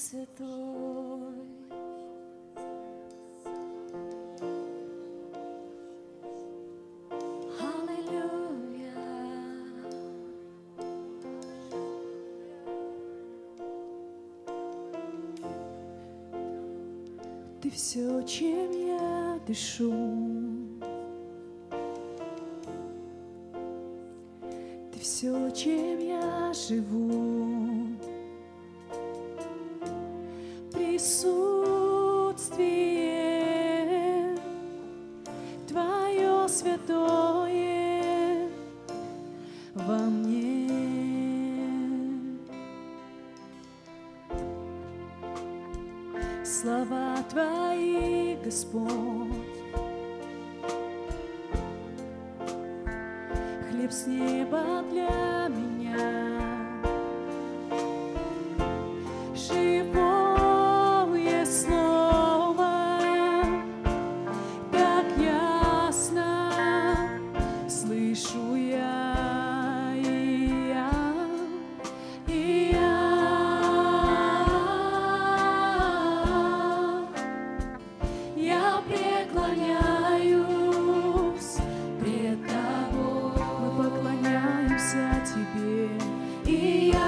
Святой. Аллилуйя. Ты все, чем я дышу. Ты все, чем я живу. Присутствие Твое святое во мне. Слова Твои, Господь, хлеб с неба для меня. Живое слово, так ясно слышу я, я преклоняюсь пред Тобой. Мы поклоняемся Тебе, и я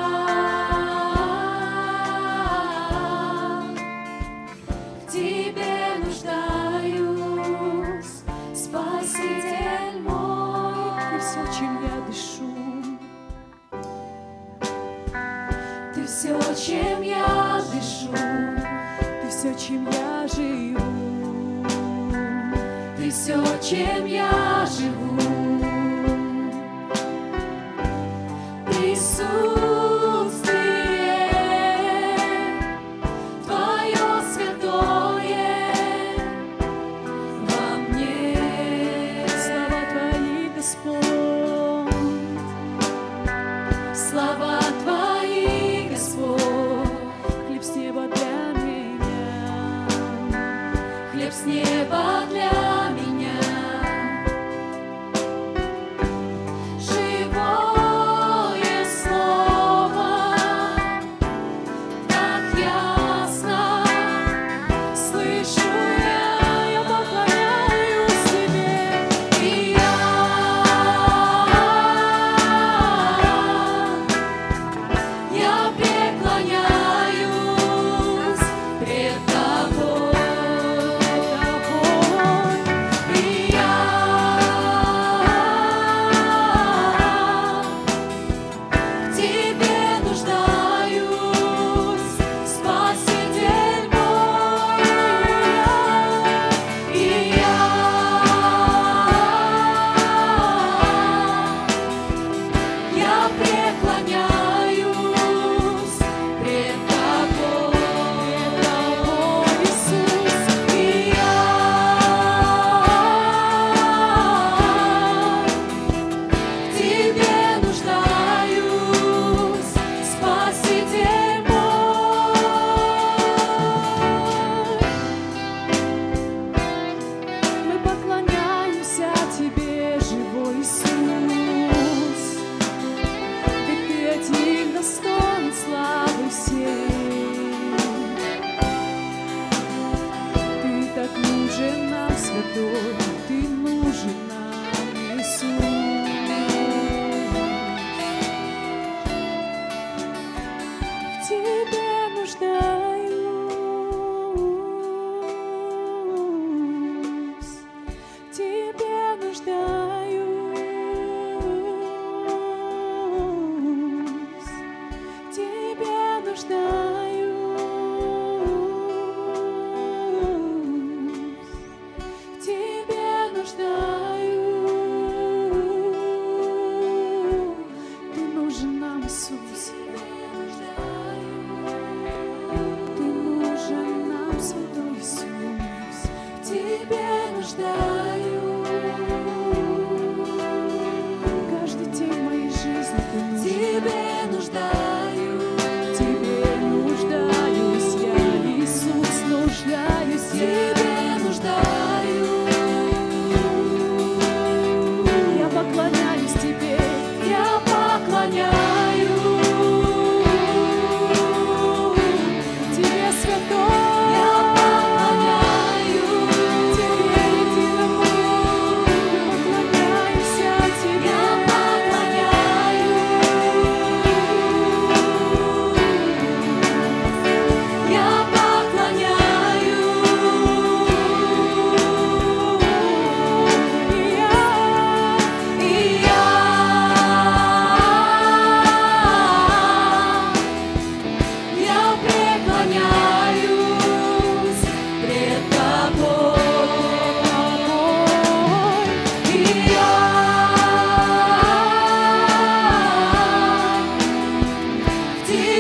в Тебе нуждаюсь, Спаситель мой. Ты все, чем я дышу. Ты все, чем я дышу. Ты все, чем я живу. Ты все, чем я живу. Присутствие Твое святое во мне. Слова Твои, Господь, слова Твои, Господь, хлеб с неба для меня, хлеб с неба для меня. Живое слово, так ясно слышу я поклоняюсь Тебе, и я преклоняюсь пред Тобой, и я в Тебе нуждаюсь, Спаситель мой, и я преклоняюсь пред Тобой, Иисус, и я в Тебе нуждаюсь, Спаситель мой. Мы поклоняемся Тебе, живой Иисус, ведь Ты один достоин славы всей. Ты так нужен нам, святой, Ты нужен нам, Иисус. В Тебе нуждаюсь, в Тебе нуждаюсь, в Тебе нуждаюсь, в Тебе нуждаюсь. Ты нужен нам, Иисус. Ты нужен нам, святой Иисус. В Тебе нуждаюсь. Каждый день моей жизни Ты нужен. В Тебе нуждаюсь. В Тебе нуждаюсь.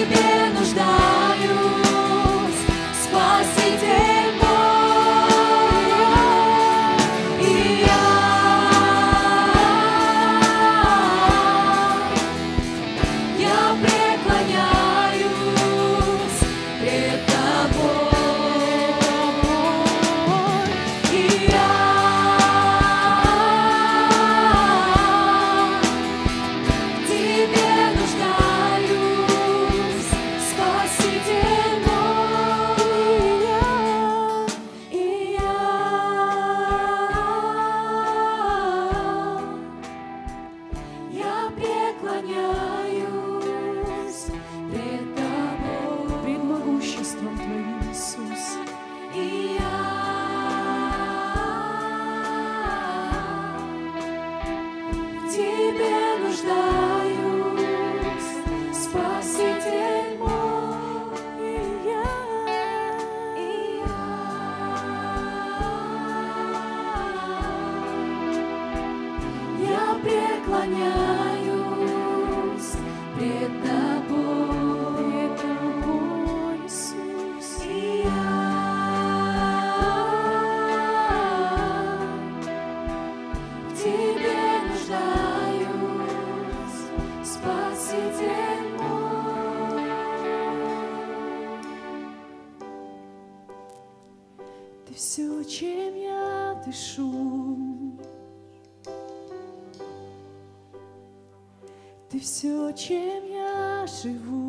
Тебе нуждаюсь, Спаситель мой, и я преклоняюсь пред Тобой, и Тебе нуждаюсь, Спаситель мой, и я преклоняюсь пред Тобой, пред могуществом Твоим, Иисус, и в Тебе нуждаюсь, Спаситель мой, и я преклоняюсь пред Тобой, Иисус, и в Тебе нуждаюсь, Спаситель мой. Ты все, чем я дышу, Ты все, чем я живу.